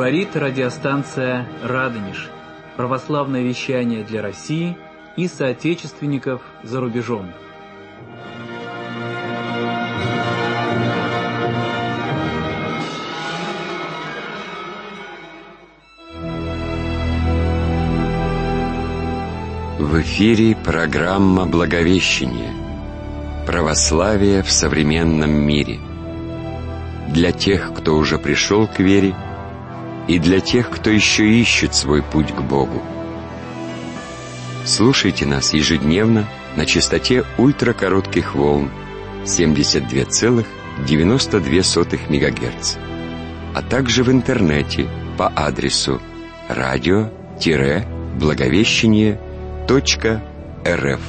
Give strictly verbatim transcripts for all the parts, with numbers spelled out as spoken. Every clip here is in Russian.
Говорит радиостанция «Радонеж». Православное вещание для России и соотечественников за рубежом. В эфире программа «Благовещение. Православие в современном мире». Для тех, кто уже пришел к вере, и для тех, кто еще ищет свой путь к Богу. Слушайте нас ежедневно на частоте ультракоротких волн семьдесят два целых девяносто две сотых мегагерц, а также в интернете по адресу радио-благовещение точка рф.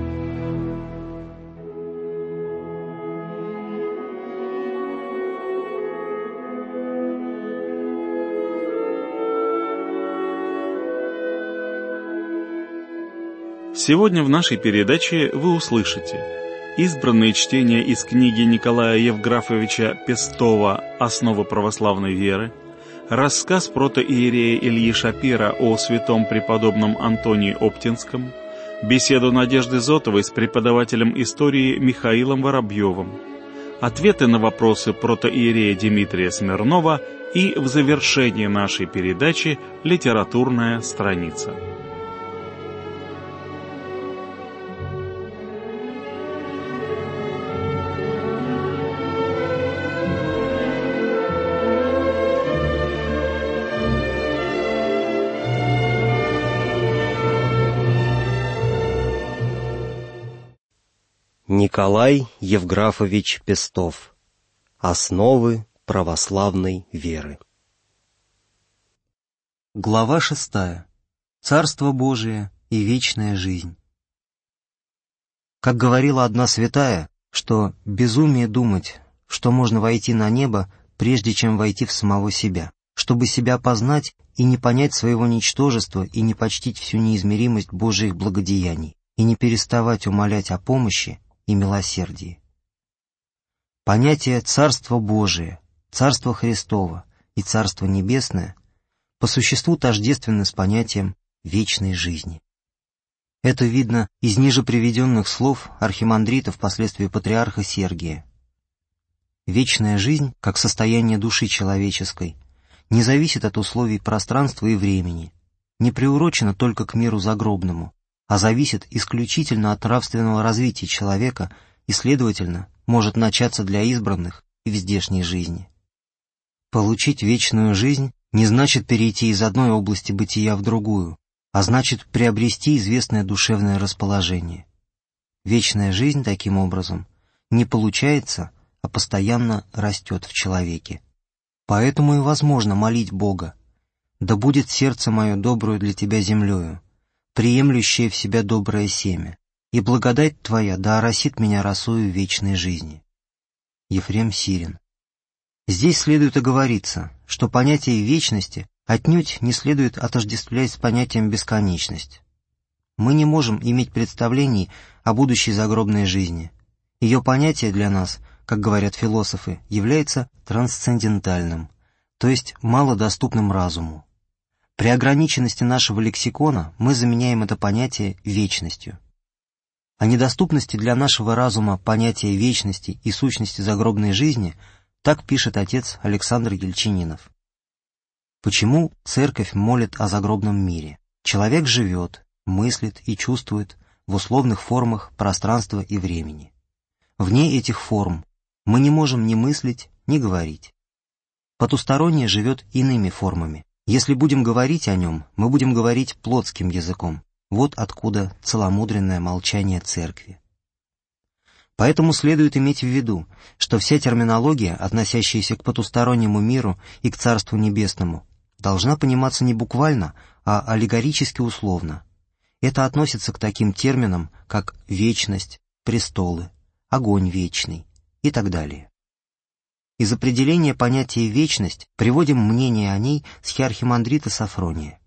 Сегодня в нашей передаче вы услышите избранные чтения из книги Николая Евграфовича Пестова «Основы православной веры», рассказ протоиерея Ильи Шапира о святом преподобном Антонии Оптинском, беседу Надежды Зотовой с преподавателем истории Михаилом Воробьевым, ответы на вопросы протоиерея Дмитрия Смирнова и в завершении нашей передачи «Литературная страница». Николай Евграфович Пестов. Основы православной веры. Глава шестая. Царство Божие и вечная жизнь. Как говорила одна святая, что безумие думать, что можно войти на небо, прежде чем войти в самого себя, чтобы себя познать и не понять своего ничтожества и не почтить всю неизмеримость Божиих благодеяний, и не переставать умолять о помощи и милосердии. Понятие «Царство Божие», «Царство Христово» и «Царство Небесное» по существу тождественны с понятием вечной жизни. Это видно из ниже приведенных слов архимандрита, впоследствии патриарха Сергия. Вечная жизнь, как состояние души человеческой, не зависит от условий пространства и времени, не приурочена только к миру загробному, а зависит исключительно от нравственного развития человека и, следовательно, может начаться для избранных и в здешней жизни. Получить вечную жизнь не значит перейти из одной области бытия в другую, а значит приобрести известное душевное расположение. Вечная жизнь, таким образом, не получается, а постоянно растет в человеке. Поэтому и возможно молить Бога: «Да будет сердце мое добрую для Тебя землею, приемлющее в себя доброе семя, и благодать Твоя да оросит меня росою вечной жизни». Ефрем Сирин. Здесь следует оговориться, что понятие вечности отнюдь не следует отождествлять с понятием бесконечность. Мы не можем иметь представлений о будущей загробной жизни. Ее понятие для нас, как говорят философы, является трансцендентальным, то есть малодоступным разуму. При ограниченности нашего лексикона мы заменяем это понятие вечностью. О недоступности для нашего разума понятия вечности и сущности загробной жизни так пишет отец Александр Ельчининов. Почему Церковь молит о загробном мире? Человек живет, мыслит и чувствует в условных формах пространства и времени. Вне этих форм мы не можем ни мыслить, ни говорить. Потустороннее живет иными формами. Если будем говорить о нем, мы будем говорить плотским языком. Вот откуда целомудренное молчание Церкви. Поэтому следует иметь в виду, что вся терминология, относящаяся к потустороннему миру и к Царству Небесному, должна пониматься не буквально, а аллегорически условно. Это относится к таким терминам, как вечность, престолы, огонь вечный и так далее. Из определения понятия «вечность» приводим мнение о ней схиархимандрита Сафрония.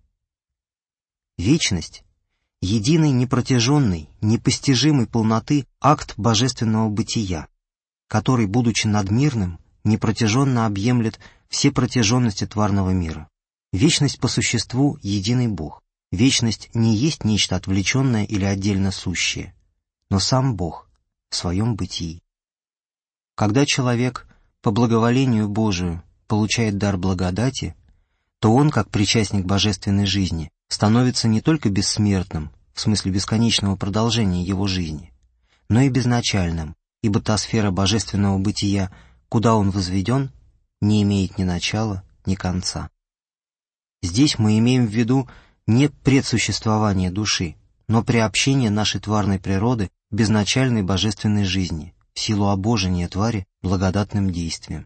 Вечность — единый, непротяженный, непостижимой полноты акт божественного бытия, который, будучи надмирным, непротяженно объемлет все протяженности тварного мира. Вечность по существу — единый Бог. Вечность не есть нечто отвлеченное или отдельно сущее, но сам Бог в своем бытии. Когда человек по благоволению Божию получает дар благодати, то он, как причастник божественной жизни, становится не только бессмертным, в смысле бесконечного продолжения его жизни, но и безначальным, ибо та сфера божественного бытия, куда он возведен, не имеет ни начала, ни конца. Здесь мы имеем в виду не предсуществование души, но приобщение нашей тварной природы к безначальной божественной жизни, в силу обожения твари благодатным действием.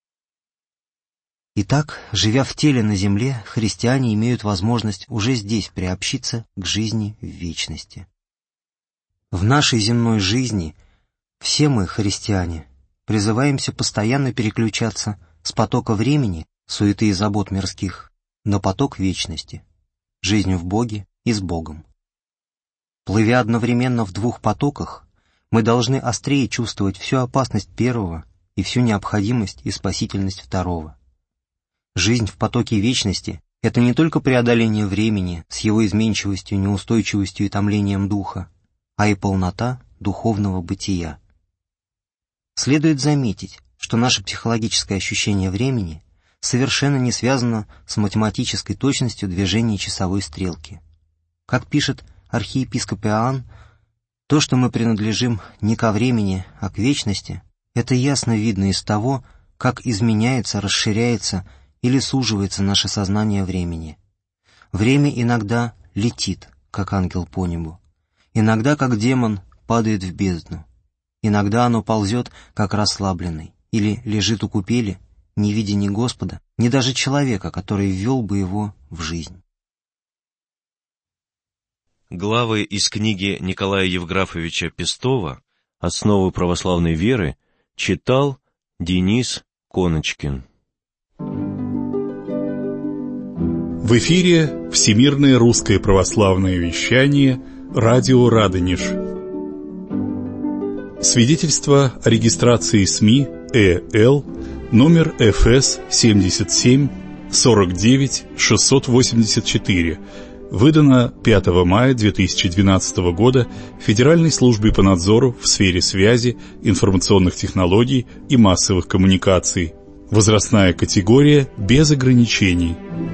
Итак, живя в теле на земле, христиане имеют возможность уже здесь приобщиться к жизни в вечности. В нашей земной жизни все мы, христиане, призываемся постоянно переключаться с потока времени, суеты и забот мирских, на поток вечности, жизнь в Боге и с Богом. Плывя одновременно в двух потоках, мы должны острее чувствовать всю опасность первого и всю необходимость и спасительность второго. Жизнь в потоке вечности — это не только преодоление времени с его изменчивостью, неустойчивостью и томлением духа, а и полнота духовного бытия. Следует заметить, что наше психологическое ощущение времени совершенно не связано с математической точностью движения часовой стрелки. Как пишет архиепископ Иоанн, то, что мы принадлежим не ко времени, а к вечности, это ясно видно из того, как изменяется, расширяется или суживается наше сознание времени. Время иногда летит, как ангел по небу, иногда, как демон, падает в бездну, иногда оно ползет, как расслабленный, или лежит у купели, не видя ни Господа, ни даже человека, который ввел бы его в жизнь. Главы из книги Николая Евграфовича Пестова «Основы православной веры» читал Денис Коночкин. В эфире Всемирное русское православное вещание «Радио Радонеж». Свидетельство о регистрации СМИ ЭЛ номер эф эс семьдесят семь сорок девять шестьсот восемьдесят четыре, выдано пятого мая две тысячи двенадцатого года Федеральной службой по надзору в сфере связи, информационных технологий и массовых коммуникаций. Возрастная категория без ограничений.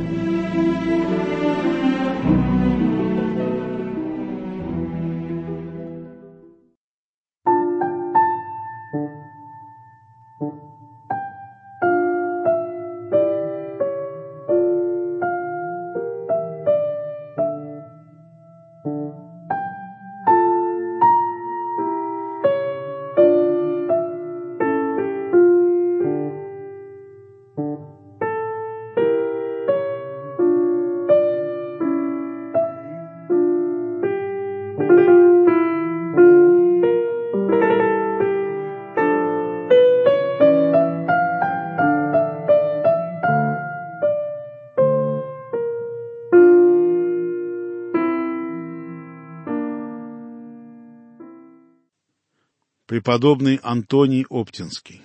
Преподобный Антоний Оптинский.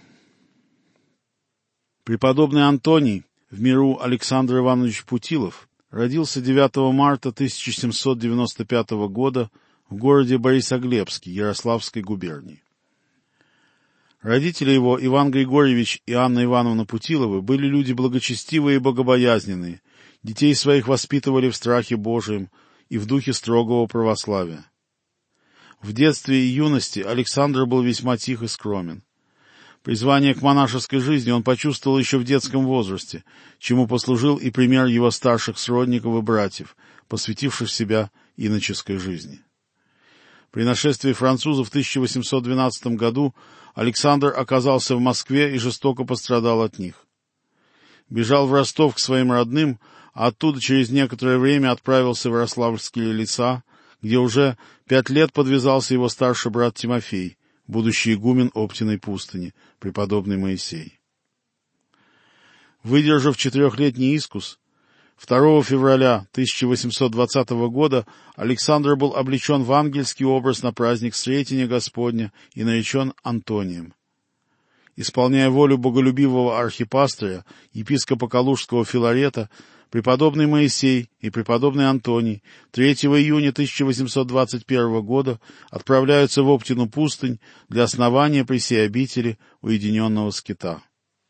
Преподобный Антоний, в миру Александр Иванович Путилов, родился девятого марта тысяча семьсот девяносто пятого года в городе Борисоглебске Ярославской губернии. Родители его, Иван Григорьевич и Анна Ивановна Путиловы, были люди благочестивые и богобоязненные, детей своих воспитывали в страхе Божием и в духе строгого православия. В детстве и юности Александр был весьма тих и скромен. Призвание к монашеской жизни он почувствовал еще в детском возрасте, чему послужил и пример его старших сродников и братьев, посвятивших себя иноческой жизни. При нашествии французов в тысяча восемьсот двенадцатом году Александр оказался в Москве и жестоко пострадал от них. Бежал в Ростов к своим родным, а оттуда через некоторое время отправился в Ярославские леса, где уже пять лет подвязался его старший брат Тимофей, будущий игумен Оптиной пустыни, преподобный Моисей. Выдержав четырехлетний искус, второго февраля тысяча восемьсот двадцатого года Александр был облечен в ангельский образ на праздник Сретения Господня и наречен Антонием. Исполняя волю боголюбивого архипастыря, епископа Калужского Филарета, преподобный Моисей и преподобный Антоний третьего июня тысяча восемьсот двадцать первого года отправляются в Оптину пустынь для основания при сей обители уединенного скита.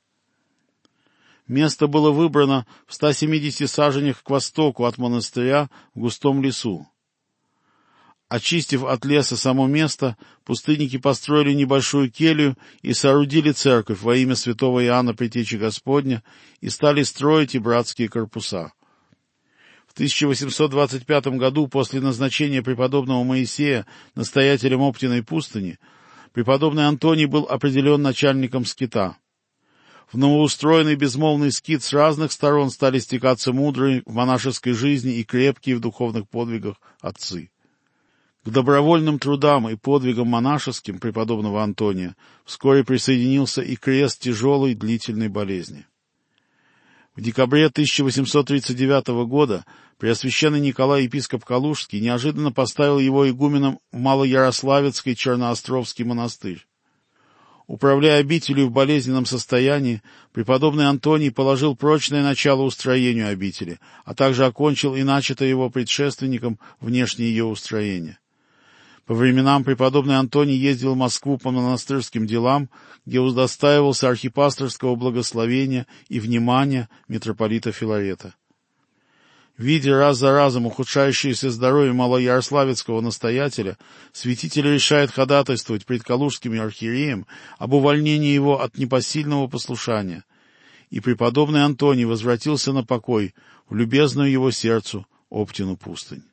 Место было выбрано в ста семидесяти саженях к востоку от монастыря в густом лесу. Очистив от леса само место, пустынники построили небольшую келью и соорудили церковь во имя святого Иоанна Предтечи Господня и стали строить и братские корпуса. В тысяча восемьсот двадцать пятом году, после назначения преподобного Моисея настоятелем Оптиной пустыни, преподобный Антоний был определен начальником скита. В новоустроенный безмолвный скит с разных сторон стали стекаться мудрые в монашеской жизни и крепкие в духовных подвигах отцы. К добровольным трудам и подвигам монашеским преподобного Антония вскоре присоединился и крест тяжелой длительной болезни. В декабре тысяча восемьсот тридцать девятого года преосвященный Николай епископ Калужский неожиданно поставил его игуменом в Малоярославецкий Черноостровский монастырь. Управляя обителью в болезненном состоянии, преподобный Антоний положил прочное начало устроению обители, а также окончил и начатое его предшественником внешнее ее устроение. По временам преподобный Антоний ездил в Москву по монастырским делам, где удостаивался архипасторского благословения и внимания митрополита Филарета. Видя раз за разом ухудшающееся здоровье малоярославецкого настоятеля, святитель решает ходатайствовать пред калужским архиереем об увольнении его от непосильного послушания, и преподобный Антоний возвратился на покой в любезную его сердцу Оптину пустынь.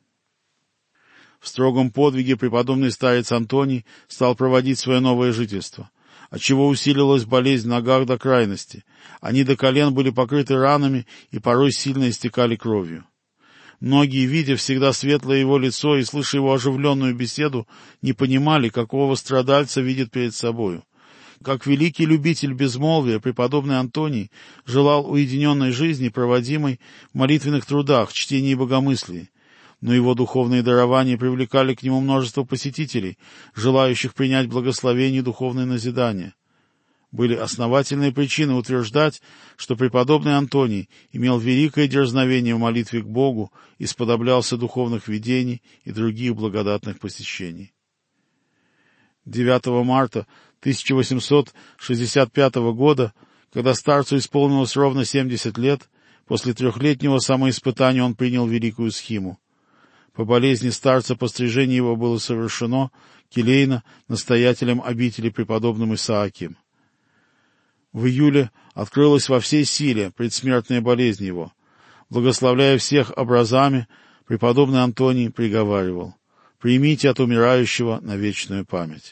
В строгом подвиге преподобный старец Антоний стал проводить свое новое жительство, отчего усилилась болезнь в ногах до крайности. Они до колен были покрыты ранами и порой сильно истекали кровью. Многие, видя всегда светлое его лицо и слыша его оживленную беседу, не понимали, какого страдальца видит перед собою. Как великий любитель безмолвия, преподобный Антоний желал уединенной жизни, проводимой в молитвенных трудах, чтении и богомыслии. Но его духовные дарования привлекали к нему множество посетителей, желающих принять благословение и духовное назидание. Были основательные причины утверждать, что преподобный Антоний имел великое дерзновение в молитве к Богу и сподоблялся духовных видений и других благодатных посещений. девятого марта тысяча восемьсот шестьдесят пятого года, когда старцу исполнилось ровно семьдесят лет, после трехлетнего самоиспытания он принял великую схиму. По болезни старца пострижение его было совершено келейно настоятелем обители преподобным Исаакием. В июле открылась во всей силе предсмертная болезнь его. Благословляя всех образами, преподобный Антоний приговаривал: «Примите от умирающего на вечную память».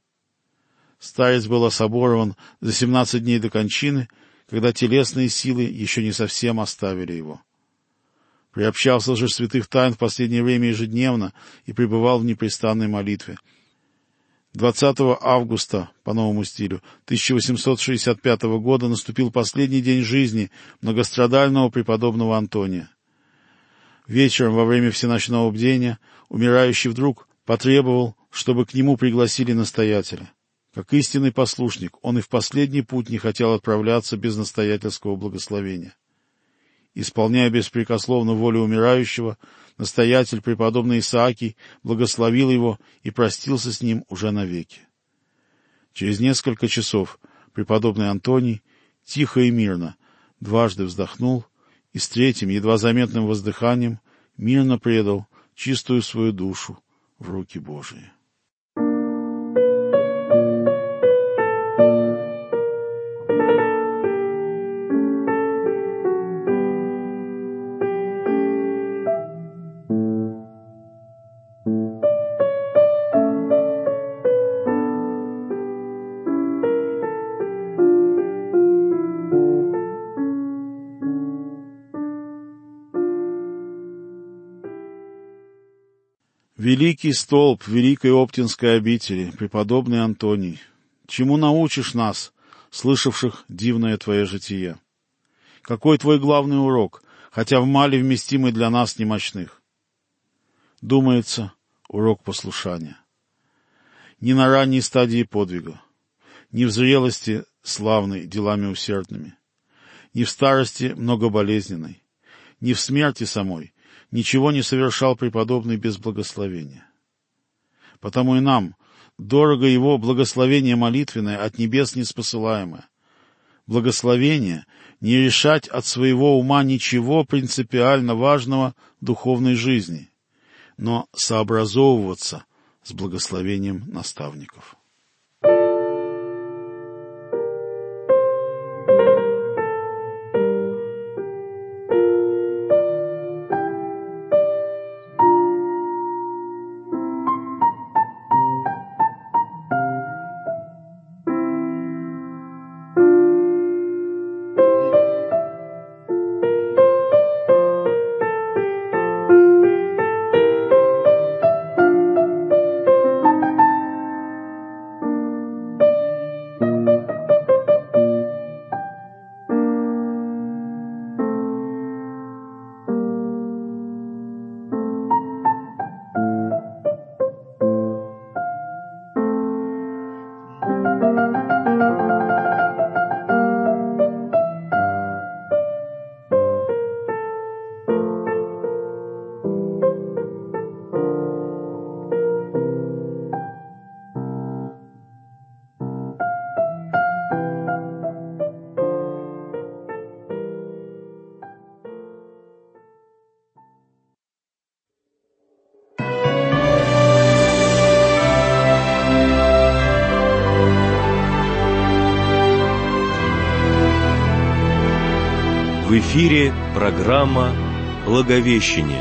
Старец был особорован за семнадцать дней до кончины, когда телесные силы еще не совсем оставили его. Приобщался же святых тайн в последнее время ежедневно и пребывал в непрестанной молитве. двадцатого августа, по новому стилю, тысяча восемьсот шестьдесят пятого года наступил последний день жизни многострадального преподобного Антония. Вечером, во время всеночного бдения, умирающий вдруг потребовал, чтобы к нему пригласили настоятеля. Как истинный послушник, он и в последний путь не хотел отправляться без настоятельского благословения. Исполняя беспрекословно волю умирающего, настоятель преподобный Исаакий благословил его и простился с ним уже навеки. Через несколько часов преподобный Антоний тихо и мирно дважды вздохнул и с третьим, едва заметным воздыханием, мирно предал чистую свою душу в руки Божии. Великий столб великой Оптинской обители, преподобный Антоний, чему научишь нас, слышавших дивное твое житие? Какой твой главный урок, хотя в мале вместимый для нас немощных? Думается, урок послушания. Ни на ранней стадии подвига, ни в зрелости славной делами усердными, ни в старости многоболезненной, ни в смерти самой ничего не совершал преподобный без благословения. Потому и нам дорого его благословение молитвенное, от небес неспосылаемое. Благословение не решать от своего ума ничего принципиально важного в духовной жизни, но сообразовываться с благословением наставников. В эфире программа «Благовещение».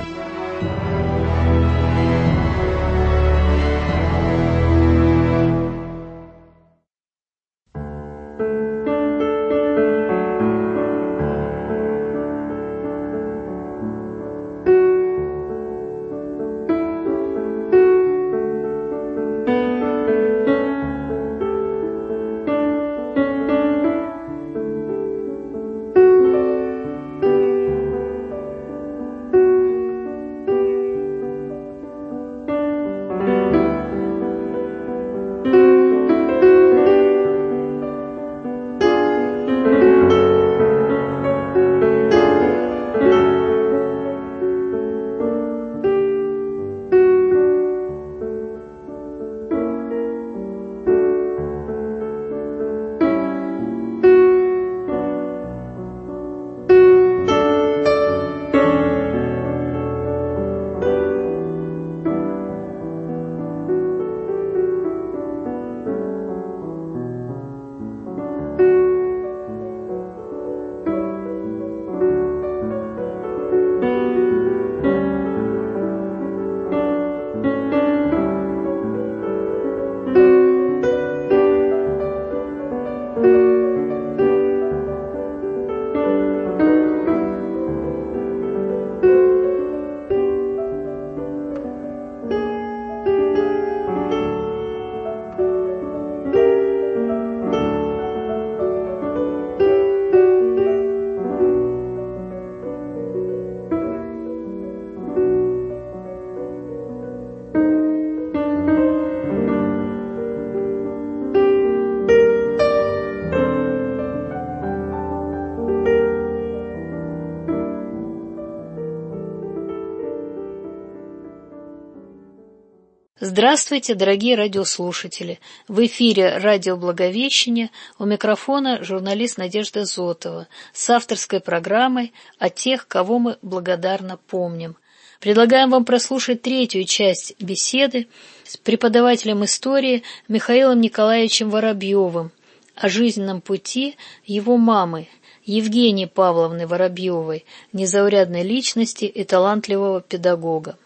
Здравствуйте, дорогие радиослушатели! В эфире радио «Благовещение», у микрофона журналист Надежда Зотова с авторской программой о тех, кого мы благодарно помним. Предлагаем вам прослушать третью часть беседы с преподавателем истории Михаилом Николаевичем Воробьевым о жизненном пути его мамы Евгении Павловны Воробьевой, незаурядной личности и талантливого педагога.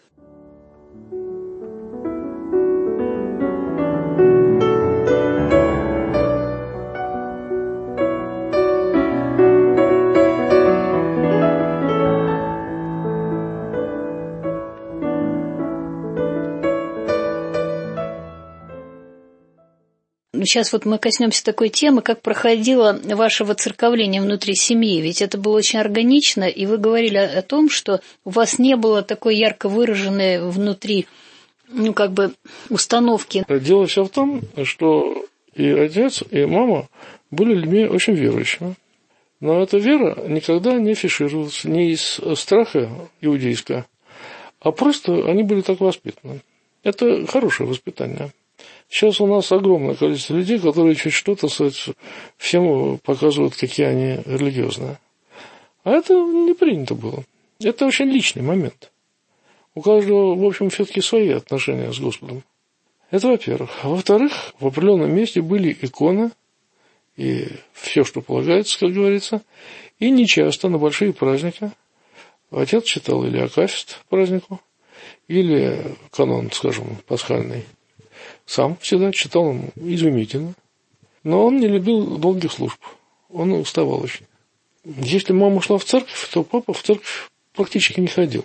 Сейчас вот мы коснемся такой темы, как проходило ваше воцерковление внутри семьи. Ведь это было очень органично, и вы говорили о том, что у вас не было такой ярко выраженной внутри, ну, как бы, установки. Дело все в том, что и отец, и мама были людьми очень верующими. Но эта вера никогда не афишировалась не из страха иудейского, а просто они были так воспитаны. Это хорошее воспитание. Сейчас у нас огромное количество людей, которые чуть что-то всем показывают, какие они религиозные. А это не принято было. Это очень личный момент. У каждого, в общем, все-таки свои отношения с Господом. Это во-первых. А во-вторых, в определенном месте были иконы, и все, что полагается, как говорится, и нечасто на большие праздники отец читал или акафист празднику, или канон, скажем, пасхальный. Сам всегда читал он изумительно. Но он не любил долгих служб. Он уставал очень. Если мама ушла в церковь, то папа в церковь практически не ходил.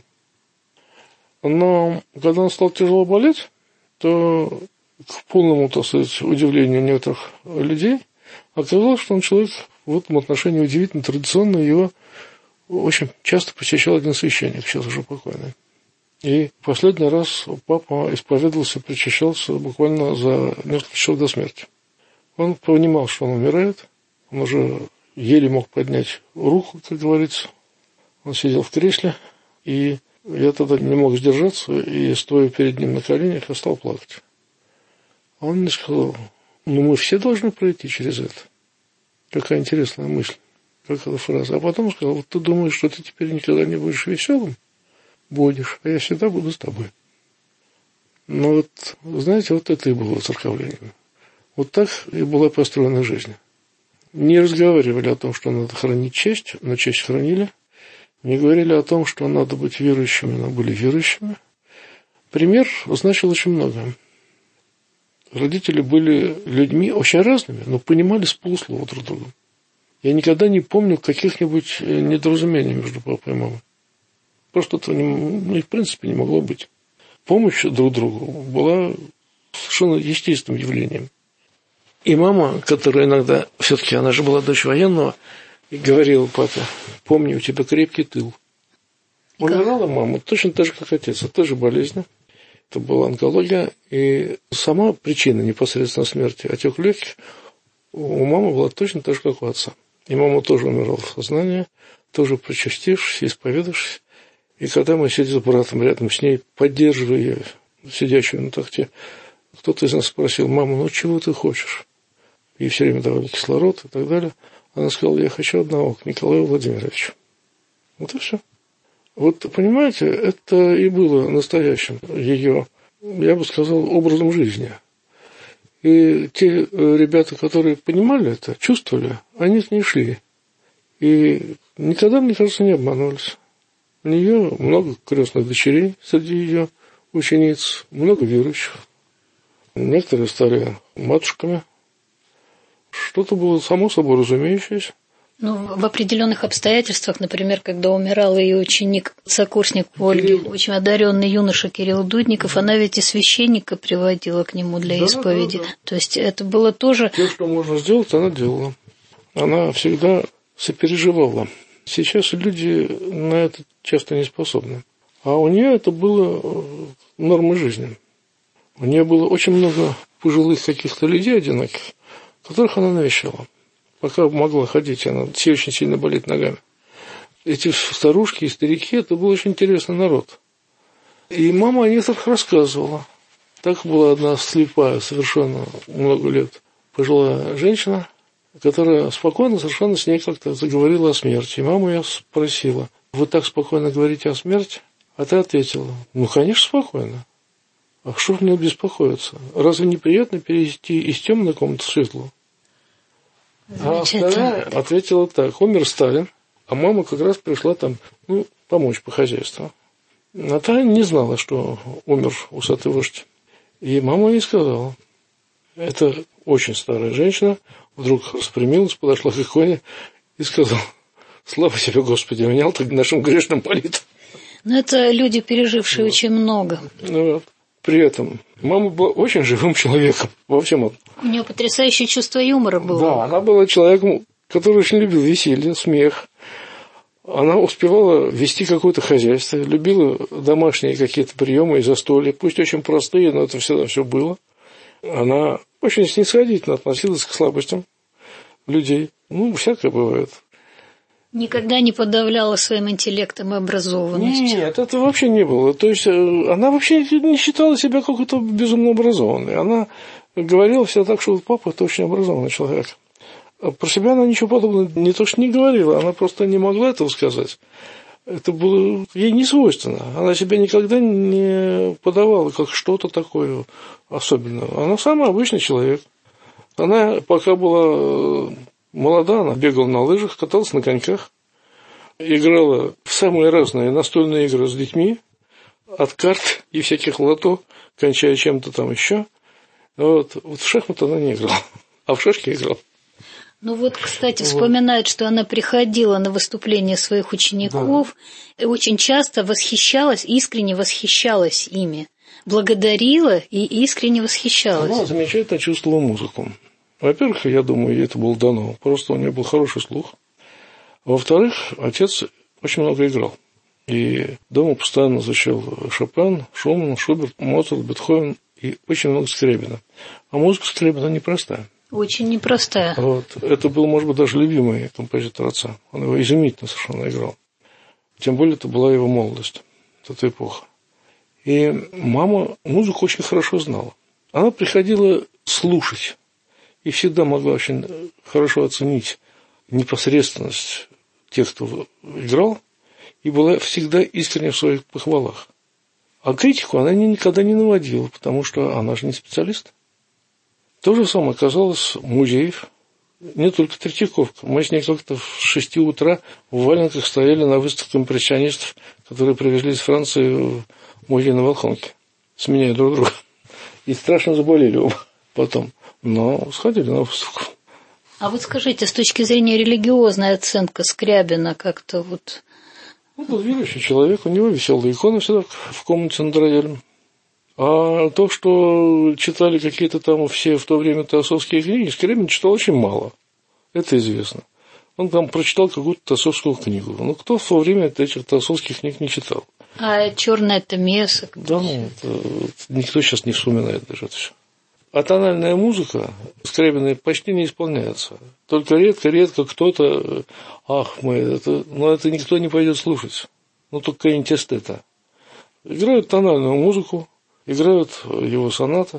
Но когда он стал тяжело болеть, то к полному, так сказать, удивлению некоторых людей оказалось, что он человек в этом отношении удивительно традиционно. Его очень часто посещал один священник, сейчас уже покойный. И последний раз папа исповедовался, причащался буквально за несколько часов до смерти. Он понимал, что он умирает, он уже еле мог поднять руку, как говорится. Он сидел в кресле, и я тогда не мог сдержаться, и, стоя перед ним на коленях, я стал плакать. Он мне сказал: ну, мы все должны пройти через это. Какая интересная мысль, какая фраза. А потом сказал: вот ты думаешь, что ты теперь никогда не будешь веселым? Будешь, а я всегда буду с тобой. Но вот, знаете, вот это и было церковление. Вот так и была построена жизнь. Не разговаривали о том, что надо хранить честь, но честь хранили. Не говорили о том, что надо быть верующими, но были верующими. Пример значил очень много. Родители были людьми очень разными, но понимали с полуслова друг друга. Я никогда не помню каких-нибудь недоразумений между папой и мамой. Просто этого, не, ну, в принципе, не могло быть. Помощь друг другу была совершенно естественным явлением. И мама, которая иногда, все-таки она же была дочь военного, и говорила папе: помни, у тебя крепкий тыл. Умирала мама точно так же, как отец, от той же болезни. Это была онкология, и сама причина непосредственно смерти, отек легких, у мамы была точно так же, как у отца. И мама тоже умирала в сознании, тоже причастившись, исповедавшись. И когда мы сидели с братом рядом с ней, поддерживая ее, сидящую на тахте, кто-то из нас спросил: мама, ну чего ты хочешь? Ей все время давали кислород и так далее. Она сказала: я хочу одного, к Николаю Владимировичу. Вот и все. Вот, понимаете, это и было настоящим ее, я бы сказал, образом жизни. И те ребята, которые понимали это, чувствовали, они к ней шли. И никогда, мне кажется, не обманывались. У нее много крестных дочерей среди ее учениц, много верующих. Некоторые стали матушками. Что-то было само собой разумеющееся. Ну, в определенных обстоятельствах, например, когда умирал ее ученик, сокурсник Ольги, Кирилл. Очень одаренный юноша Кирилл Дудников, она ведь и священника приводила к нему для да, исповеди. Да, да. То есть это было тоже... Все, что можно сделать, она делала. Она всегда сопереживала. Сейчас люди на это часто не способны. А у нее это было нормой жизни. У нее было очень много пожилых каких-то людей одиноких, которых она навещала. Пока могла ходить, она все очень сильно болит ногами. Эти старушки и старики, это был очень интересный народ. И мама о некоторых рассказывала. Так была одна слепая, совершенно много лет, пожилая женщина, которая спокойно совершенно с ней как-то заговорила о смерти. И мама ее спросила: вы так спокойно говорите о смерти? А та ответила: ну, конечно, спокойно. А что мне беспокоиться? Разве неприятно перейти из темной комнаты в светлую? А вторая ответила так: умер Сталин, а мама как раз пришла там, ну, помочь по хозяйству. А та не знала, что умер усатый вождь. И мама ей сказала. Это очень старая женщина вдруг распрямилась, подошла к иконе и сказала: слава тебе, Господи, менял ты нашим грешным политом. Ну, это люди, пережившие вот. Очень много. Ну, вот. При этом мама была очень живым человеком во всем этом. У нее потрясающее чувство юмора было. Да, она была человеком, который очень любил веселье, смех. Она успевала вести какое-то хозяйство, любила домашние какие-то приемы и застолья, пусть очень простые, но это всегда все было. Она очень снисходительно относилась к слабостям людей. Ну, всякое бывает. Никогда не подавляла своим интеллектом и образованностью? Нет, это вообще не было. То есть она вообще не считала себя какой-то безумно образованной. Она говорила всегда так, что вот папа – это очень образованный человек. А про себя она ничего подобного не то что не говорила, она просто не могла этого сказать. Это было ей не свойственно. Она себя никогда не подавала как что-то такое особенное. Она самый обычный человек. Она, пока была молода, она бегала на лыжах, каталась на коньках, играла в самые разные настольные игры с детьми, от карт и всяких лото, кончая чем-то там еще. Вот, вот в шахматы она не играла, а в шашки играла. Ну вот, кстати, вспоминают, что она приходила на выступления своих учеников, да, и очень часто восхищалась, искренне восхищалась ими, благодарила и искренне восхищалась. Она замечательно чувствовала музыку. Во-первых, я думаю, ей это было дано, просто у нее был хороший слух. Во-вторых, отец очень много играл. И дома постоянно звучал Шопен, Шуман, Шуберт, Моцарт, Бетховен и очень много Скрябина. А музыка Скрябина непростая. Очень непростая. Вот. Это был, может быть, даже любимый композитор отца. Он его изумительно совершенно играл. Тем более, это была его молодость, эта эпоха. И мама музыку очень хорошо знала. Она приходила слушать и всегда могла очень хорошо оценить непосредственность тех, кто играл, и была всегда искренне в своих похвалах. А критику она никогда не наводила, потому что она же не специалист. То же самое оказалось у музеев, не только Третьяковка. Мы с ней как-то в шести утра в валенках стояли на выставке импрессионистов, которые привезли из Франции в музей на Волхонке, сменяя друг друга. И страшно заболели оба потом. Но сходили на выставку. А вот скажите, с точки зрения религиозной оценка Скрябина как-то вот... Он был верующий человек, у него висела икона всегда в комнате над роялем. А то, что читали какие-то там все в то время теософские книги, Скрябин читал очень мало. Это известно. Он там прочитал какую-то теософскую книгу. Но кто в то время этих теософских книг не читал? А черное это место? Да, ну, это, никто сейчас не вспоминает даже это все. А тональная музыка Скрябиной почти не исполняется. Только редко-редко кто-то, ах, мы, это, ну, это никто не пойдет слушать. Ну, только какая-нибудь эстета. Играют тональную музыку, играют его сонаты,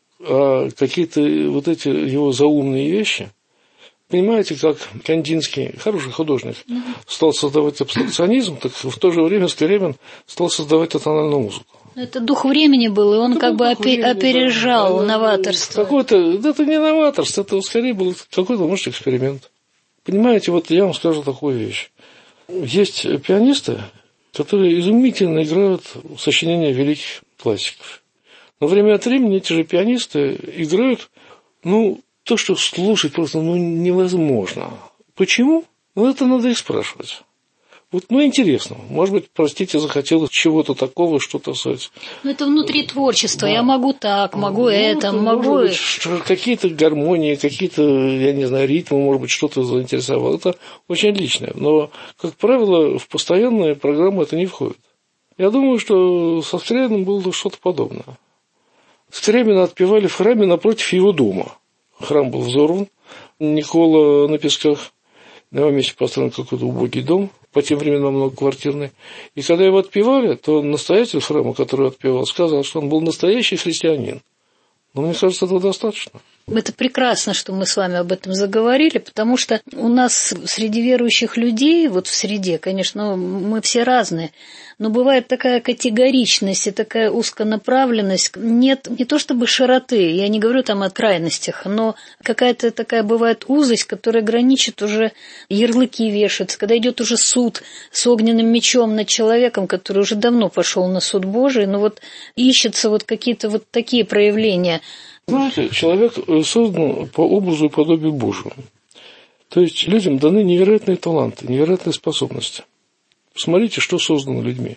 а какие-то вот эти его заумные вещи, понимаете, как Кандинский, хороший художник, стал создавать абстракционизм, так в то же время Скрябин стал создавать атональную музыку. Это дух времени был, и он это как бы опе- времени, опережал да, новаторство. Какое-то, это не новаторство, это скорее был какой-то, может, эксперимент. Понимаете, вот я вам скажу такую вещь. Есть пианисты, которые изумительно играют сочинения великих классиков. Но время от времени эти же пианисты играют, ну, то, что слушать просто ну, невозможно. Почему? Ну, это надо их спрашивать. Вот, ну, интересно. Может быть, простите, захотелось чего-то такого, что-то сказать. Ну, это внутри творчества. Да. Я могу так, могу ну, это, это могу... Быть, какие-то гармонии, какие-то, я не знаю, ритмы, может быть, что-то заинтересовало. Это очень личное. Но, как правило, в постоянные программы это не входит. Я думаю, что со Скрябиным было что-то подобное. Скрябина отпевали в храме напротив его дома. Храм был взорван. Никола на Песках. На его месте построен какой-то убогий дом, по тем временам многоквартирный. И когда его отпевали, то настоятель храма, который отпевал, сказал, что он был настоящий христианин. Но мне кажется, этого достаточно. Это прекрасно, что мы с вами об этом заговорили, потому что у нас среди верующих людей, вот в среде, конечно, мы все разные, но бывает такая категоричность и такая узконаправленность. Нет не то чтобы широты, я не говорю там о крайностях, но какая-то такая бывает узость, которая граничит уже, ярлыки вешаются, когда идет уже суд с огненным мечом над человеком, который уже давно пошел на суд Божий, но вот ищутся вот какие-то вот такие проявления. Знаете, человек создан по образу и подобию Божьему. То есть людям даны невероятные таланты, невероятные способности. Посмотрите, что создано людьми.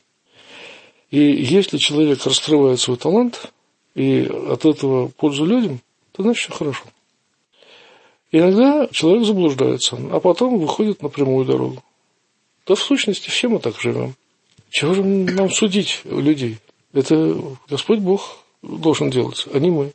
И если человек раскрывает свой талант и от этого пользу людям, то значит все хорошо. Иногда человек заблуждается, а потом выходит на прямую дорогу. Да в сущности все мы так живем. Чего же нам судить людей? Это Господь Бог должен делать, а не мы.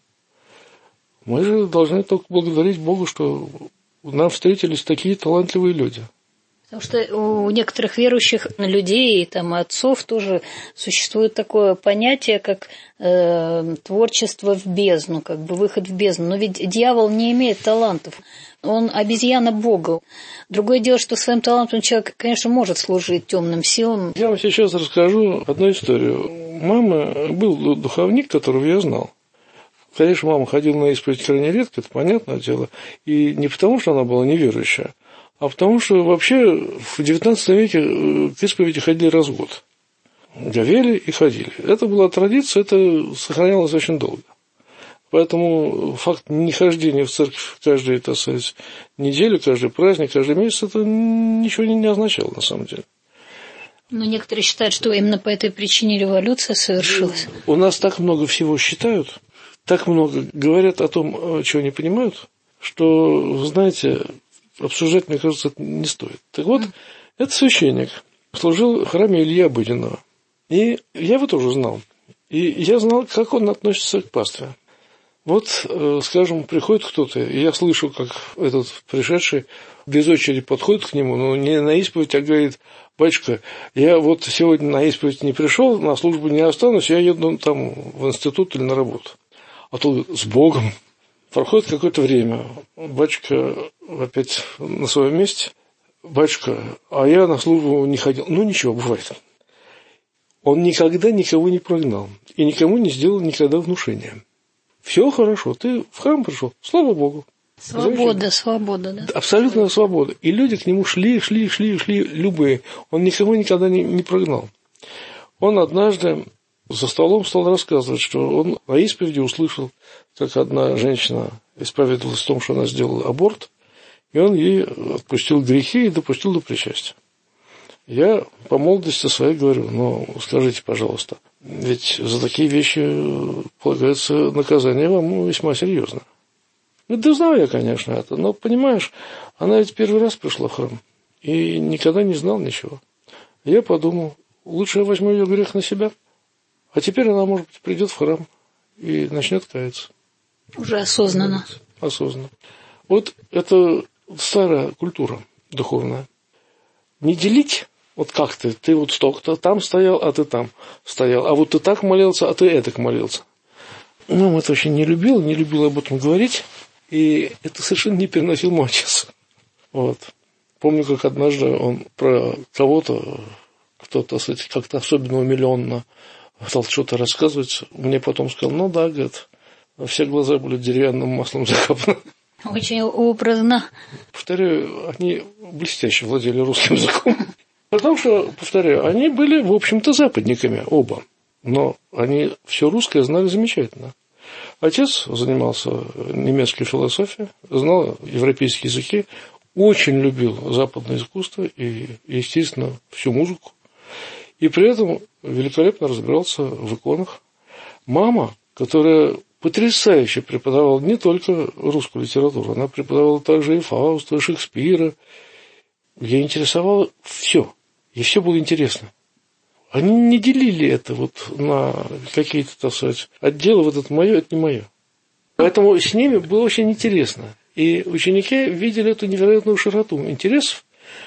Мы же должны только благодарить Богу, что нам встретились такие талантливые люди. Потому что у некоторых верующих людей, там, отцов тоже существует такое понятие, как э, творчество в бездну, как бы выход в бездну. Но ведь дьявол не имеет талантов, он обезьяна Бога. Другое дело, что своим талантом человек, конечно, может служить темным силам. Я вам сейчас расскажу одну историю. Мама, был духовник, которого я знал. Конечно, мама ходила на исповедь крайне редко, это понятное дело. И не потому, что она была неверующая, а потому что вообще в девятнадцатом веке к исповеди ходили раз в год. Говели и ходили. Это была традиция, это сохранялось очень долго. Поэтому факт нехождения в церковь каждую, так сказать, неделю, каждый праздник, каждый месяц, это ничего не означало на самом деле. Но некоторые считают, что именно по этой причине революция совершилась. У нас так много всего считают, так много говорят о том, чего не понимают, что, знаете, обсуждать, мне кажется, это не стоит. Так вот, mm. этот священник служил в храме Ильи Обыденного. И я его тоже знал. И я знал, как он относится к пастве. Вот, скажем, приходит кто-то, и я слышу, как этот пришедший без очереди подходит к нему, но не на исповедь, а говорит: батюшка, я вот сегодня на исповедь не пришел, на службу не останусь, я еду там в институт или на работу. А то с Богом. Проходит какое-то время, батюшка опять на своем месте. Батюшка, а я на службу не ходил. Ну, ничего, бывает. Он никогда никого не прогнал и никому не сделал никогда внушения. Все хорошо, ты в храм пришел, слава Богу. Свобода, свобода, да. Абсолютная свобода. И люди к нему шли, шли, шли, шли, любые. Он никого никогда не, не прогнал. Он однажды за столом стал рассказывать, что он на исповеди услышал, как одна женщина исповедовалась в том, что она сделала аборт, и он ей отпустил грехи и допустил до причастия. Я по молодости своей говорю: ну, скажите, пожалуйста, ведь за такие вещи полагается наказание вам весьма серьезно. Ну, да знаю я, конечно, это, но, понимаешь, она ведь первый раз пришла в храм и никогда не знала ничего. Я подумал, лучше я возьму ее грех на себя, а теперь она, может быть, придет в храм и начнет каяться. Уже осознанно. Осознанно. Вот это старая культура духовная. Не делить, вот как ты, ты вот столько-то там стоял, а ты там стоял, а вот ты так молился, а ты этак молился. Ну, это очень не любил, не любил об этом говорить, и это совершенно не переносил мой отец. Вот. Помню, как однажды он про кого-то, кто-то, кстати, как-то особенно умиленно стал что-то рассказывать, мне потом сказал: ну да, говорит, все глаза были деревянным маслом закапаны. Очень образно. Повторяю, они блестяще владели русским языком. Потому что, повторяю, они были, в общем-то, западниками оба. Но они все русское знали замечательно. Отец занимался немецкой философией, знал европейские языки, очень любил западное искусство и, естественно, всю музыку. И при этом великолепно разбирался в иконах. Мама, которая потрясающе преподавала не только русскую литературу, она преподавала также и Фауста, и Шекспира. Ей интересовало все, и все было интересно. Они не делили это вот на какие-то, так сказать, отделы, вот это мое, это не мое. Поэтому с ними было очень интересно. И ученики видели эту невероятную широту интересов,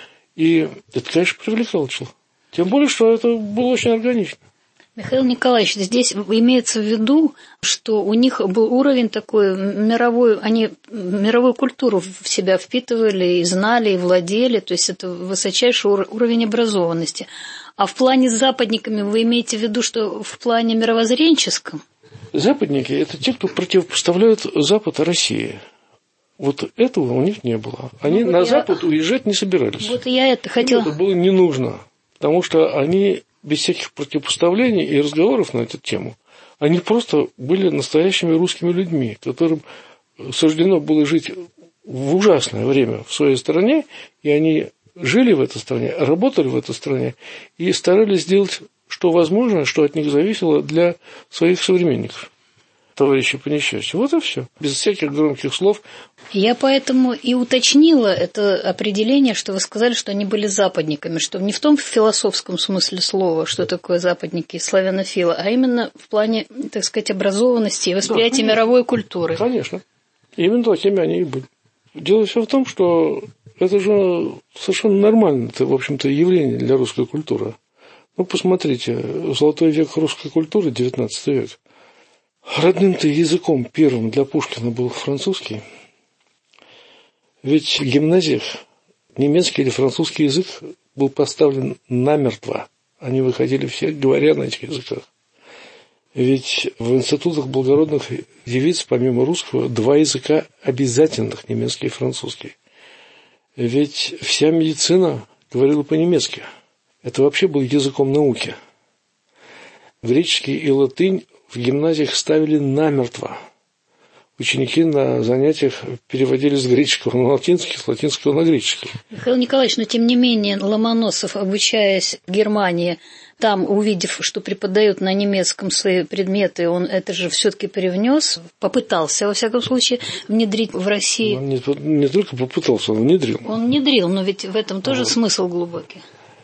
и это, конечно, привлекало человека. Тем более, что это было очень органично. Михаил Николаевич, здесь имеется в виду, что у них был уровень такой мировой, они мировую культуру в себя впитывали и знали, и владели, то есть это высочайший уровень образованности. А в плане с западниками вы имеете в виду, что в плане мировоззренческом? Западники – это те, кто противопоставляют Запад России. Вот этого у них не было. Они ну, на я... Запад уезжать не собирались. Вот я это хотела. Это было не нужно, потому что они без всяких противопоставлений и разговоров на эту тему, они просто были настоящими русскими людьми, которым суждено было жить в ужасное время в своей стране, и они жили в этой стране, работали в этой стране и старались сделать, что возможно, что от них зависело для своих современников, товарищей по несчастью. Вот и все. Без всяких громких слов. Я поэтому и уточнила это определение, что вы сказали, что они были западниками, что не в том философском смысле слова, что такое западники, славянофилы, а именно в плане, так сказать, образованности и восприятия да, мировой культуры. Конечно. Именно такими они и были. Дело все в том, что это же совершенно нормально, это, в общем-то, явление для русской культуры. Ну, посмотрите, золотой век русской культуры, девятнадцатый век. Родным-то языком первым для Пушкина был французский. Ведь в гимназиях немецкий или французский язык был поставлен намертво. Они выходили все, говоря на этих языках. Ведь в институтах благородных девиц, помимо русского, два языка обязательных, немецкий и французский. Ведь вся медицина говорила по-немецки. Это вообще был языком науки. Греческий и латынь в гимназиях ставили намертво. Ученики на занятиях переводили с греческого на латинский, с латинского на греческий. Михаил Николаевич, но тем не менее Ломоносов, обучаясь в Германии, там, увидев, что преподают на немецком свои предметы, он это же все-таки привнес, попытался, во всяком случае, внедрить в России. Он не, не только попытался, он внедрил. Он внедрил, но ведь в этом тоже вот. Смысл глубокий.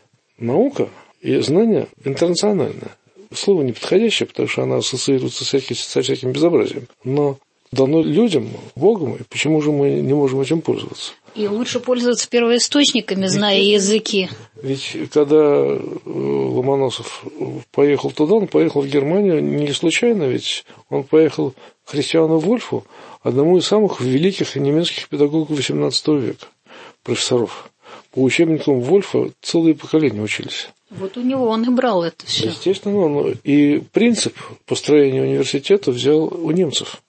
Наука и знание интернациональное. Слово неподходящее, потому что она ассоциируется со всяким, со всяким безобразием. Но дано людям, Богом, и почему же мы не можем этим пользоваться? И лучше пользоваться первоисточниками, зная ведь, языки. Ведь когда Ломоносов поехал туда, он поехал в Германию не случайно, ведь он поехал к Христиану Вольфу, одному из самых великих немецких педагогов восемнадцатого века, профессоров. По учебникам Вольфа целые поколения учились. Вот у него он и брал это все. Естественно, он и принцип построения университета взял у немцев,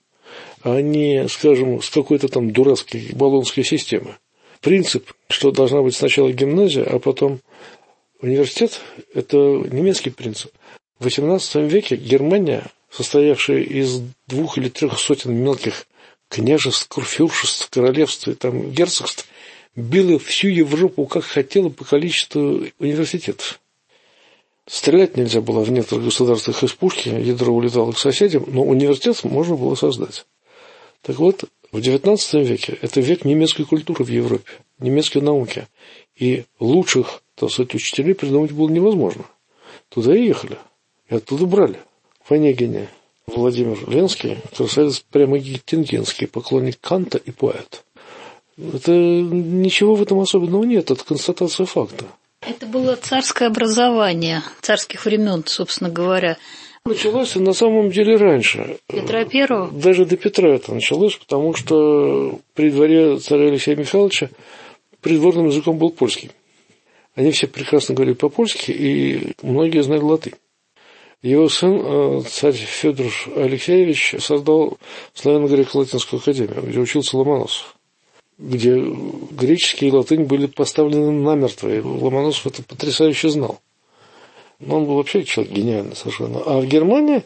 а не, скажем, с какой-то там дурацкой болонской системы. Принцип, что должна быть сначала гимназия, а потом университет, это немецкий принцип. В восемнадцатом веке Германия, состоявшая из двух или трех сотен мелких княжеств, курфюршеств, королевств и там герцогств, била всю Европу как хотела по количеству университетов. Стрелять нельзя было в некоторых государствах из пушки, ядро улетало к соседям, но университет можно было создать. Так вот, в девятнадцатом веке это век немецкой культуры в Европе, немецкой науки. И лучших, так сказать, учителей придумать было невозможно. Туда и ехали, и оттуда брали. В Онегине Владимир Ленский, красавец прямо геттингенский, поклонник Канта и поэт. Это ничего в этом особенного нет, это констатация факта. Это было царское образование, царских времен, собственно говоря. Началось на самом деле раньше. Петра Первого? Даже до Петра это началось, потому что при дворе царя Алексея Михайловича придворным языком был польский. Они все прекрасно говорили по-польски, и многие знали латынь. Его сын, царь Федор Алексеевич, создал славяно-греко-латинскую академию, где учился Ломоносов, где греческий и латынь были поставлены намертво, и Ломоносов это потрясающе знал. Но он был вообще человек гениальный совершенно. А в Германии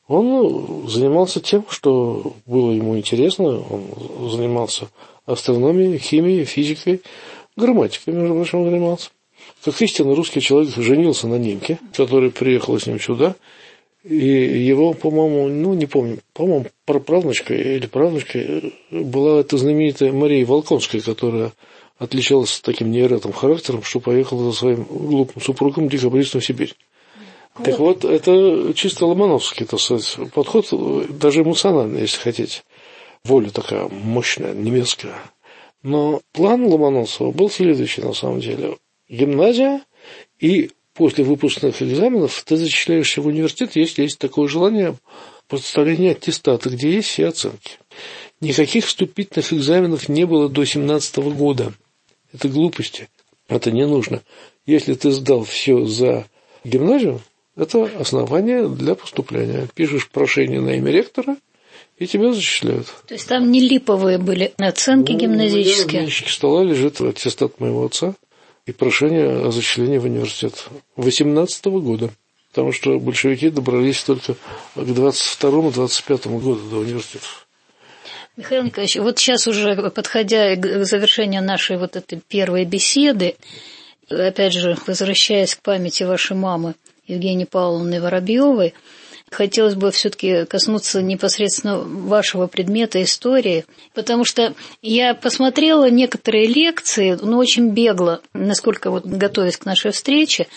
он занимался тем, что было ему интересно. Он занимался астрономией, химией, физикой, грамматикой, между прочим, он занимался. Как истинный русский человек женился на немке, которая приехала с ним сюда. И его, по-моему, ну, не помню, по-моему, праправнучкой или правнучкой была эта знаменитая Мария Волконская, которая отличалась таким невероятным характером, что поехала за своим глупым супругом декабристом в Сибирь. Вот. Так вот, это чисто ломоновский, так сказать, подход, даже эмоциональный, если хотите. Воля такая мощная, немецкая. Но план Ломоносова был следующий, на самом деле. Гимназия, и после выпускных экзаменов ты зачисляешься в университет, если есть такое желание, представление аттестата, где есть все оценки. Никаких вступительных экзаменов не было до семнадцатого года. Это глупости. Это не нужно. Если ты сдал все за гимназию, это основание для поступления. Пишешь прошение на имя ректора, и тебя зачисляют. То есть там не липовые были оценки ну, гимназические? У меня в ящике стола лежит аттестат моего отца и прошение о зачислении в университет восемнадцатого года. Потому что большевики добрались только к двадцать второму — двадцать пятому году до университетов. Михаил Николаевич, вот сейчас уже, подходя к завершению нашей вот этой первой беседы, опять же, возвращаясь к памяти вашей мамы Евгении Павловны Воробьевой, хотелось бы все-таки коснуться непосредственно вашего предмета истории, потому что я посмотрела некоторые лекции, но очень бегло, насколько вот готовясь к нашей встрече.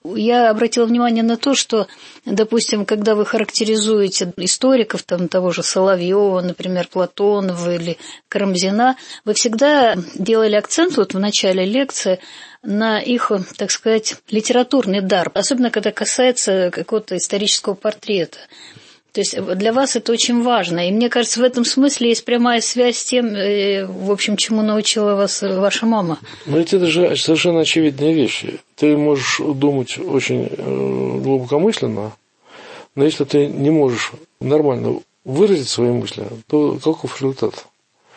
Я обратила внимание на то, что, допустим, когда вы характеризуете историков, там, того же Соловьева, например, Платонова или Карамзина, вы всегда делали акцент вот в начале лекции на их, так сказать, литературный дар, особенно когда касается какого-то исторического портрета. То есть для вас это очень важно. И мне кажется, в этом смысле есть прямая связь с тем, в общем, чему научила вас ваша мама. Но ведь это же совершенно очевидные вещи. Ты можешь думать очень глубокомысленно, но если ты не можешь нормально выразить свои мысли, то каков результат?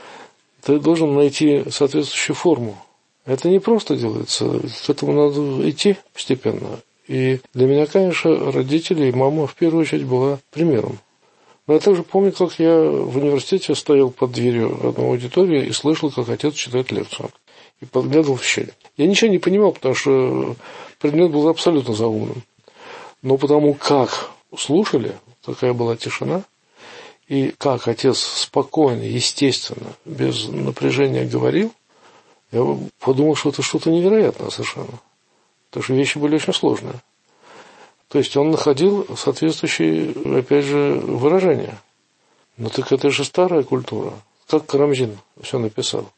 Ты должен найти соответствующую форму. Это не просто делается, к этому надо идти постепенно. И для меня, конечно, родители и мама в первую очередь была примером. Но я также помню, как я в университете стоял под дверью одной аудитории и слышал, как отец читает лекцию. И подглядывал в щель. Я ничего не понимал, потому что предмет был абсолютно заумным. Но потому как слушали, какая была тишина, и как отец спокойно, естественно, без напряжения говорил, я подумал, что это что-то невероятное совершенно. Потому что вещи были очень сложные. То есть он находил соответствующие, опять же, выражения. Но так это же старая культура. Как Карамзин все написал.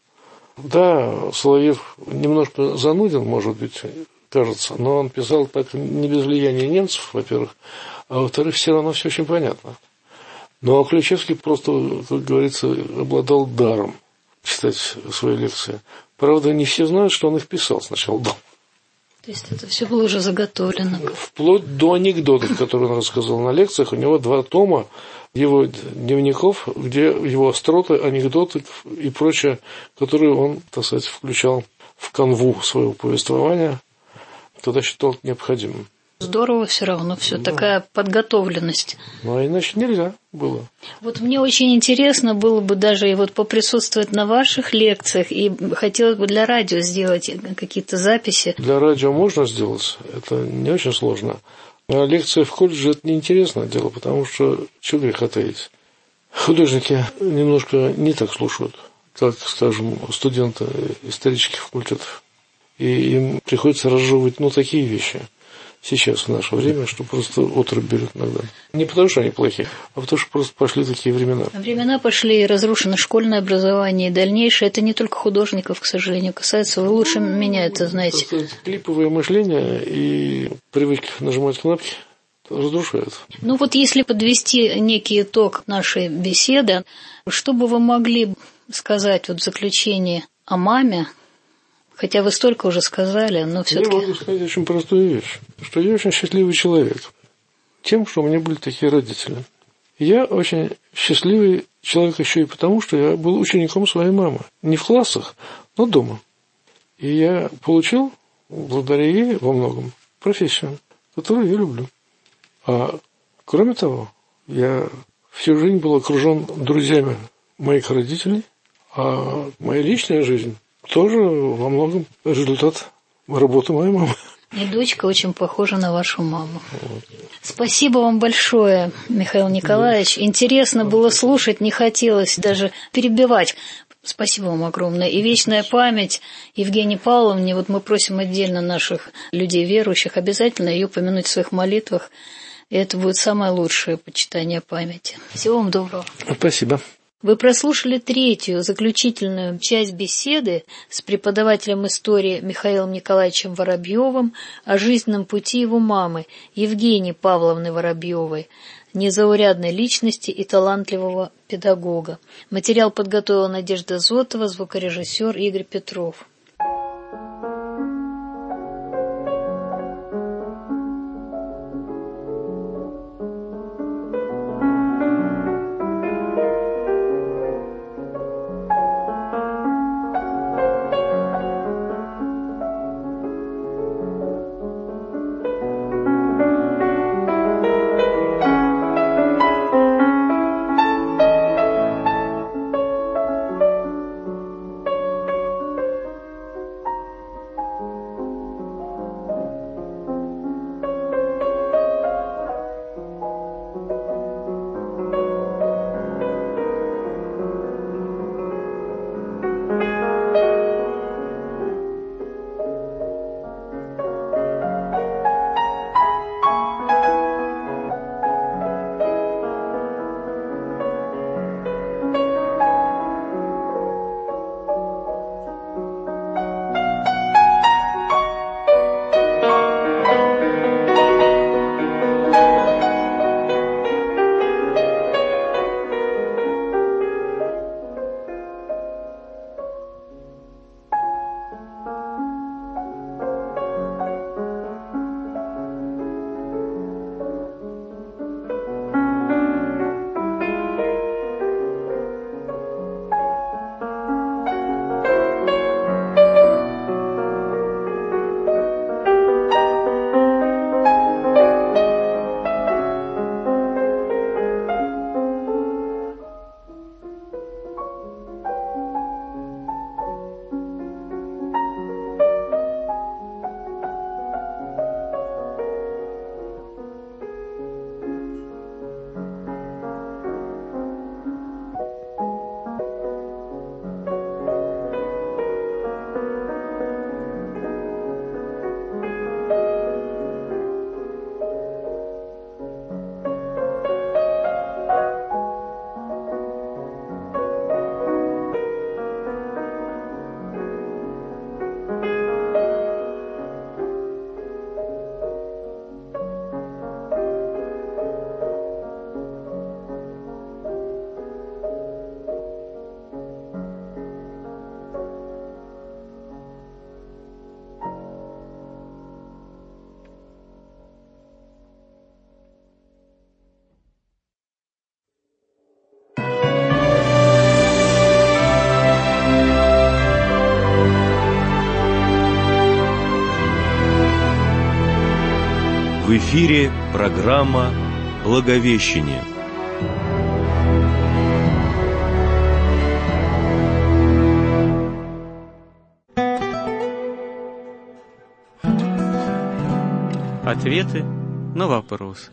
Да, Соловьев немножко зануден, может быть, кажется, но он писал так не без влияния немцев, во-первых, а во-вторых, все равно все очень понятно. Ну, а Ключевский просто, как говорится, обладал даром читать свои лекции. Правда, не все знают, что он их писал сначала дома. То есть это все было уже заготовлено. Вплоть до анекдотов, которые он рассказал на лекциях. У него два тома его дневников, где его остроты, анекдоты и прочее, которые он, так сказать, включал в канву своего повествования, когда считал необходимым. Здорово все равно, все да. Такая подготовленность. Ну, а иначе нельзя было. Вот мне очень интересно было бы даже и вот поприсутствовать на ваших лекциях, и хотелось бы для радио сделать какие-то записи. Для радио можно сделать, это не очень сложно. А лекция в колледже – это неинтересное дело, потому что чего греха таить. Художники немножко не так слушают, как, скажем, студенты исторических факультетов. И им приходится разжевывать, ну, такие вещи сейчас, в наше время, что просто отрыв берет иногда. Не потому, что они плохие, а потому, что просто пошли такие времена. Времена пошли, и разрушено школьное образование, и дальнейшее. Это не только художников, к сожалению, касается. Вы лучше меня это знаете. Сказать, клиповое мышление и привычка нажимать кнопки разрушают. Ну вот если подвести некий итог нашей беседы, что бы вы могли сказать вот в заключении о маме? Хотя вы столько уже сказали, но все-таки... Я могу сказать очень простую вещь, что я очень счастливый человек тем, что у меня были такие родители. Я очень счастливый человек еще и потому, что я был учеником своей мамы. Не в классах, но дома. И я получил, благодаря ей во многом, профессию, которую я люблю. А кроме того, я всю жизнь был окружен друзьями моих родителей, а моя личная жизнь тоже во многом результат работы моей мамы. И дочка очень похожа на вашу маму. Вот. Спасибо вам большое, Михаил Николаевич. Да. Интересно было слушать, не хотелось даже перебивать. Спасибо вам огромное. И вечная память Евгении Павловне. Вот мы просим отдельно наших людей верующих обязательно ее помянуть в своих молитвах. И это будет самое лучшее почитание памяти. Всего вам доброго. Спасибо. Вы прослушали третью, заключительную часть беседы с преподавателем истории Михаилом Николаевичем Воробьевым о жизненном пути его мамы Евгении Павловны Воробьевой, незаурядной личности и талантливого педагога. Материал подготовила Надежда Зотова, звукорежиссер Игорь Петров. эфире программа «Благовещение». Ответы на вопросы.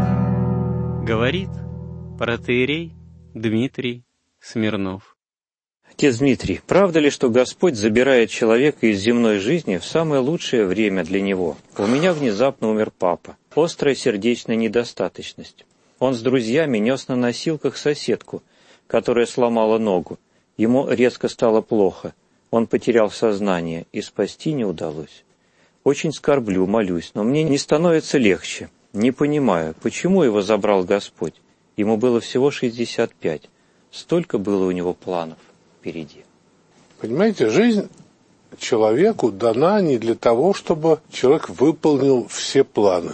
Говорит протоиерей Дмитрий Смирнов. Отец Дмитрий, правда ли, что Господь забирает человека из земной жизни в самое лучшее время для него? У меня внезапно умер папа. Острая сердечная недостаточность. Он с друзьями нес на носилках соседку, которая сломала ногу. Ему резко стало плохо. Он потерял сознание, и спасти не удалось. Очень скорблю, молюсь, но мне не становится легче. Не понимаю, почему его забрал Господь. Ему было всего шестьдесят пять. Столько было у него планов впереди. Понимаете, жизнь человеку дана не для того, чтобы человек выполнил все планы.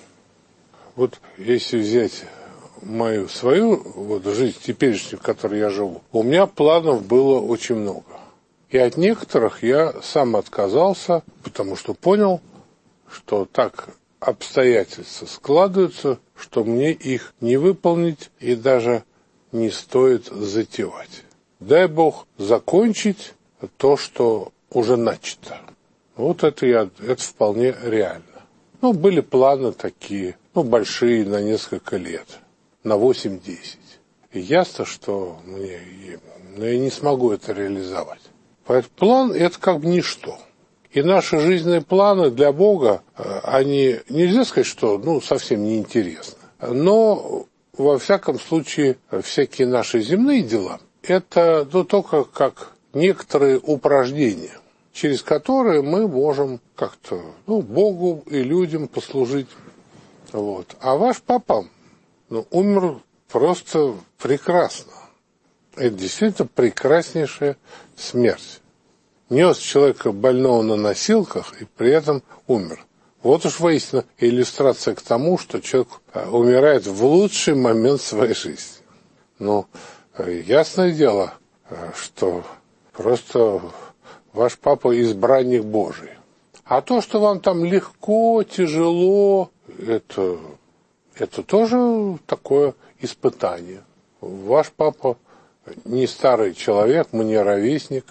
Вот если взять мою свою вот, жизнь теперешнюю, в которой я живу, у меня планов было очень много. И от некоторых я сам отказался, потому что понял, что так обстоятельства складываются, что мне их не выполнить и даже не стоит затевать. Дай Бог закончить то, что уже начато. Вот это, я, это вполне реально. Ну, были планы такие, ну, большие на несколько лет, на восемь-десять. И ясно, что мне, но я не смогу это реализовать. Поэтому план – это как бы ничто. И наши жизненные планы для Бога, они, нельзя сказать, что ну, совсем неинтересны. Но, во всяком случае, всякие наши земные дела – это ну, только как некоторые упражнения, через которые мы можем как-то ну, Богу и людям послужить. Вот. А ваш папа ну, умер просто прекрасно. Это действительно прекраснейшая смерть. Нес человека больного на носилках и при этом умер. Вот уж воистину иллюстрация к тому, что человек умирает в лучший момент своей жизни. Но ясное дело, что просто ваш папа избранник Божий. А то, что вам там легко, тяжело, это, это тоже такое испытание. Ваш папа не старый человек, мне ровесник,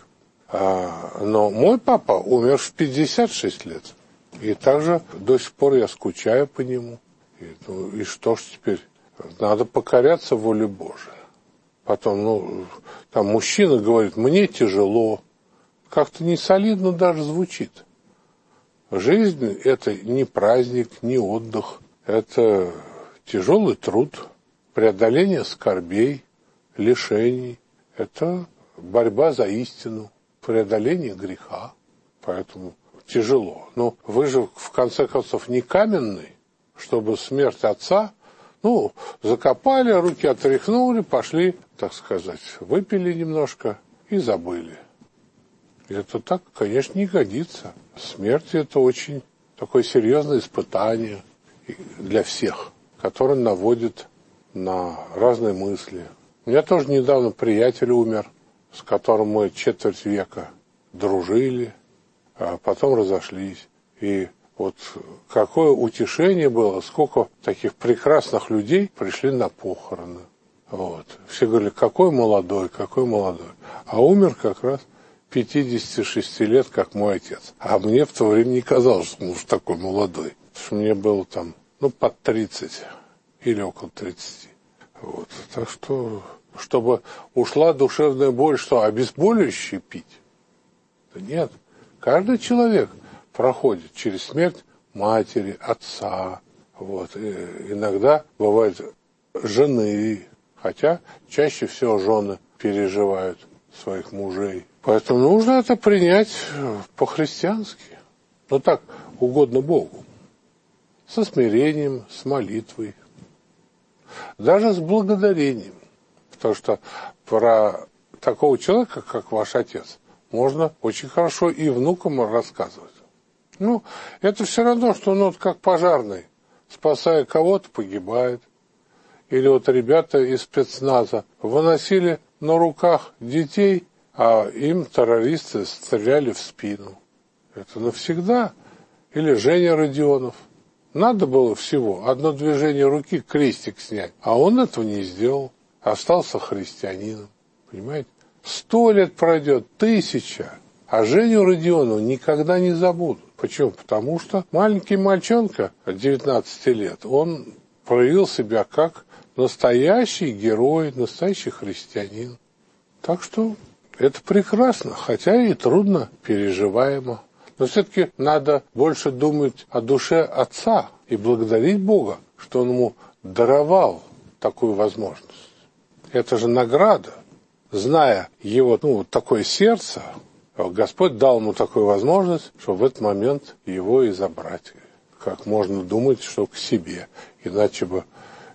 а, но мой папа умер в пятьдесят шесть лет. И также до сих пор я скучаю по нему. И, ну, и что ж теперь? Надо покоряться воле Божией. Потом, ну, там мужчина говорит, мне тяжело. Как-то не солидно даже звучит. Жизнь – это не праздник, не отдых. Это тяжелый труд, преодоление скорбей, лишений. Это борьба за истину, преодоление греха. Поэтому тяжело. Но вы же, в конце концов, не каменный, чтобы смерть отца, ну, закопали, руки отряхнули, пошли, так сказать, выпили немножко и забыли. И это так, конечно, не годится. Смерть – это очень такое серьезное испытание для всех, которое наводит на разные мысли. У меня тоже недавно приятель умер, с которым мы четверть века дружили, а потом разошлись. И вот какое утешение было, сколько таких прекрасных людей пришли на похороны. Вот. Все говорили, какой молодой, какой молодой. А умер как раз пятидесяти шести лет, как мой отец. А мне в то время не казалось, что он уж такой молодой. Потому что мне было там, ну, под тридцать или около тридцати. Вот. Так что, чтобы ушла душевная боль, что, обезболивающее пить? Да нет. Каждый человек проходит через смерть матери, отца. Вот. И иногда бывает жены, хотя чаще всего жены переживают своих мужей. Поэтому нужно это принять по-христиански. Ну так, угодно Богу. Со смирением, с молитвой. Даже с благодарением. Потому что про такого человека, как ваш отец, можно очень хорошо и внукам рассказывать. Ну, это все равно, что он вот как пожарный, спасая кого-то, погибает. Или вот ребята из спецназа выносили на руках детей, а им террористы стреляли в спину. Это навсегда. Или Женя Родионов, Надо было всего одно движение руки, крестик снять, а он этого не сделал, остался христианином, понимаете? Сто лет пройдет, тысяча, а Женю Родионова никогда не забудут. Почему? Потому что маленький мальчонка девятнадцати лет, он проявил себя как настоящий герой, настоящий христианин. Так что это прекрасно, хотя и трудно переживаемо. Но все-таки надо больше думать о душе отца и благодарить Бога, что он ему даровал такую возможность. Это же награда. Зная его, ну, вот такое сердце, Господь дал ему такую возможность, чтобы в этот момент его и забрать. Как можно думать, что к себе. Иначе бы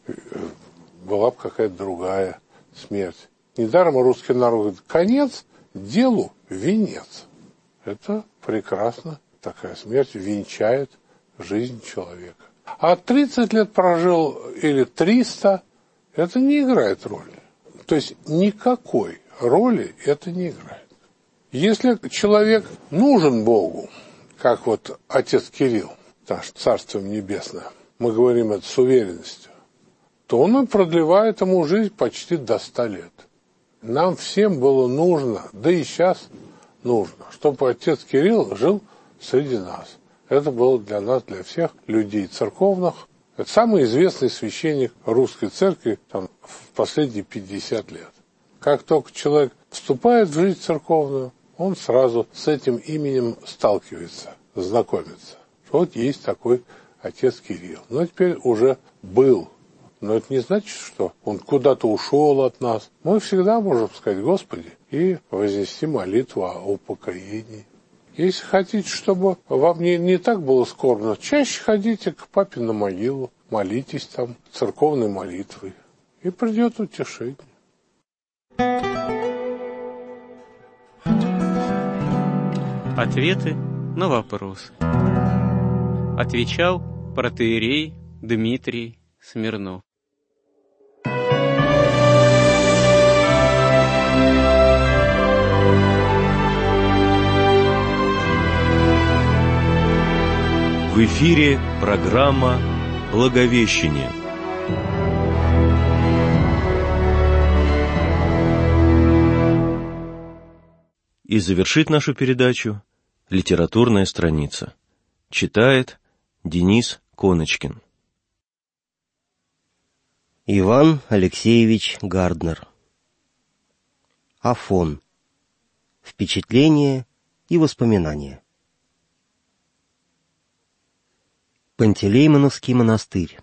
была бы какая-то другая смерть. Недаром русский народ говорит: конец делу венец. Это прекрасно. Такая смерть венчает жизнь человека. А тридцать лет прожил или триста, это не играет роли. То есть никакой роли это не играет. Если человек нужен Богу, как вот отец Кирилл, наш Царство Небесное, мы говорим это с уверенностью, то он и продлевает ему жизнь почти до ста лет. Нам всем было нужно, да и сейчас нужно, чтобы отец Кирилл жил среди нас. Это было для нас, для всех людей церковных. Это самый известный священник русской церкви там, в последние пятьдесят лет. Как только человек вступает в жизнь церковную, он сразу с этим именем сталкивается, знакомится. Вот есть такой отец Кирилл. Но теперь уже был. Но это не значит, что он куда-то ушел от нас. Мы всегда можем сказать: Господи, и вознести молитву о упокоении. Если хотите, чтобы вам не, не так было скорбно, чаще ходите к папе на могилу, молитесь там церковной молитвой, и придет утешение. Ответы на вопросы. Отвечал протоиерей Дмитрий Смирнов. В эфире программа «Благовещение». И завершит нашу передачу литературная страница. Читает Денис Коночкин. Иван Алексеевич Гарднер. Афон. Впечатления и воспоминания. Пантелеймоновский монастырь.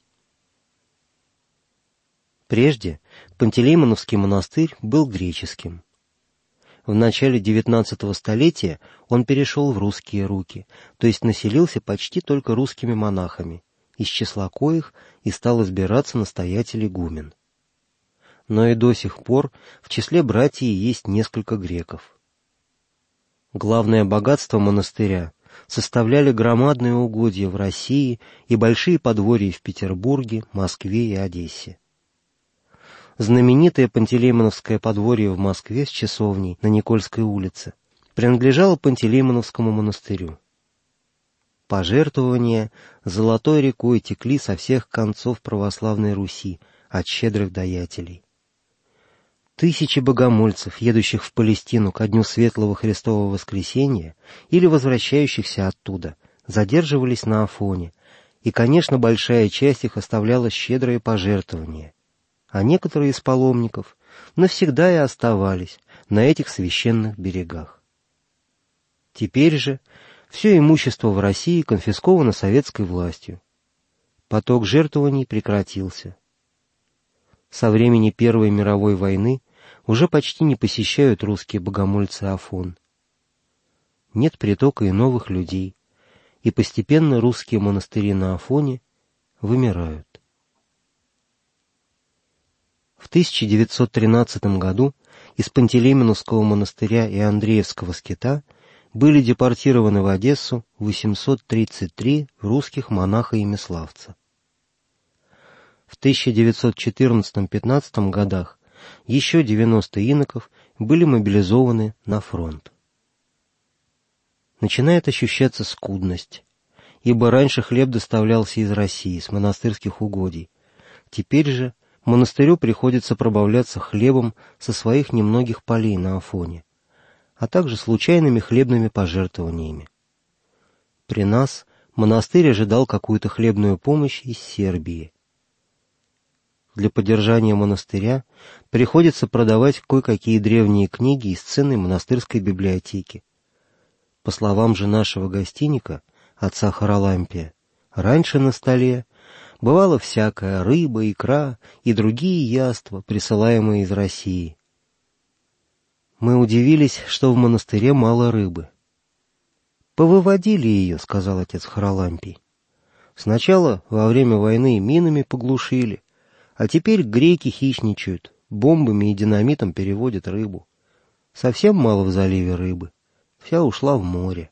Прежде Пантелеймоновский монастырь был греческим. В начале девятнадцатого столетия он перешел в русские руки, то есть населился почти только русскими монахами, из числа коих и стал избираться настоятель игумен. Но и до сих пор в числе братьев есть несколько греков. Главное богатство монастыря составляли громадные угодья в России и большие подворья в Петербурге, Москве и Одессе. Знаменитое Пантелеймоновское подворье в Москве с часовней на Никольской улице принадлежало Пантелеймоновскому монастырю. Пожертвования золотой рекой текли со всех концов православной Руси, от щедрых даятелей. Тысячи богомольцев, едущих в Палестину ко дню Светлого Христового Воскресения или возвращающихся оттуда, задерживались на Афоне, и, конечно, большая часть их оставляла щедрые пожертвования, а некоторые из паломников навсегда и оставались на этих священных берегах. Теперь же все имущество в России конфисковано советской властью. Поток жертвований прекратился. Со времени Первой мировой войны уже почти не посещают русские богомольцы Афон. Нет притока и новых людей, и постепенно русские монастыри на Афоне вымирают. В тысяча девятьсот тринадцатом году из Пантелеймоновского монастыря и Андреевского скита были депортированы в Одессу восемьсот тридцать три русских монаха и миславца. В тысяча девятьсот четырнадцатом-пятнадцатом годах еще девяносто иноков были мобилизованы на фронт. Начинает ощущаться скудность, ибо раньше хлеб доставлялся из России, с монастырских угодий. Теперь же монастырю приходится пробавляться хлебом со своих немногих полей на Афоне, а также случайными хлебными пожертвованиями. При нас монастырь ожидал какую-то хлебную помощь из Сербии. Для поддержания монастыря приходится продавать кое-какие древние книги из ценной монастырской библиотеки. По словам же нашего гостиника, отца Харалампия, раньше на столе бывало всякое: рыба, икра и другие яства, присылаемые из России. Мы удивились, что в монастыре мало рыбы. «Повыводили ее», — сказал отец Харалампий. «Сначала во время войны минами поглушили, а теперь греки хищничают, бомбами и динамитом переводят рыбу. Совсем мало в заливе рыбы, вся ушла в море».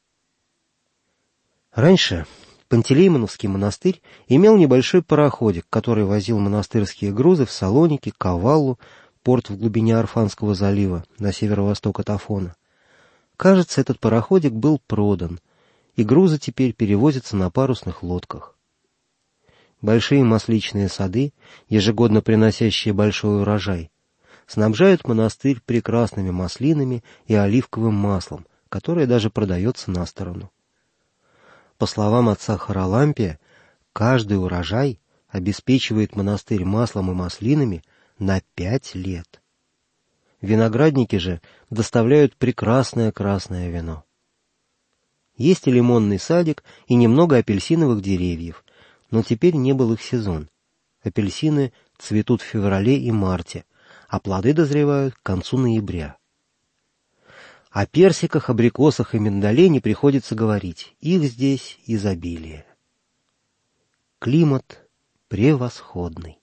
Раньше Пантелеймоновский монастырь имел небольшой пароходик, который возил монастырские грузы в Салоники, Каваллу, порт в глубине Арфанского залива, на северо-восток от Афона. Кажется, этот пароходик был продан, и грузы теперь перевозятся на парусных лодках. Большие масличные сады, ежегодно приносящие большой урожай, снабжают монастырь прекрасными маслинами и оливковым маслом, которое даже продается на сторону. По словам отца Харалампия, каждый урожай обеспечивает монастырь маслом и маслинами на пять лет. Виноградники же доставляют прекрасное красное вино. Есть и лимонный садик, и немного апельсиновых деревьев, но теперь не был их сезон. Апельсины цветут в феврале и марте, а плоды дозревают к концу ноября. О персиках, абрикосах и миндале не приходится говорить, их здесь изобилие. Климат превосходный.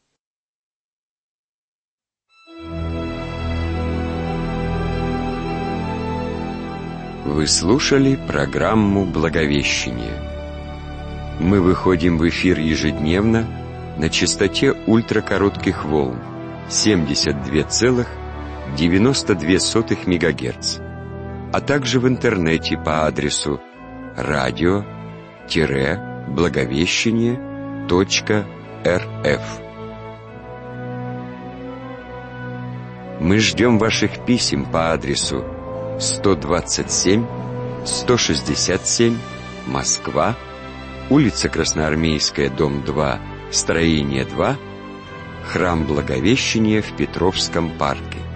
Вы слушали программу «Благовещение». Мы выходим в эфир ежедневно на частоте ультракоротких волн семьдесят два целых девяносто две сотых мегагерц, а также в интернете по адресу радио благовещение точка эр эф. Мы ждем ваших писем по адресу сто двадцать семь сто шестьдесят семь, Москва, улица Красноармейская, дом два, строение два, храм Благовещения в Петровском парке.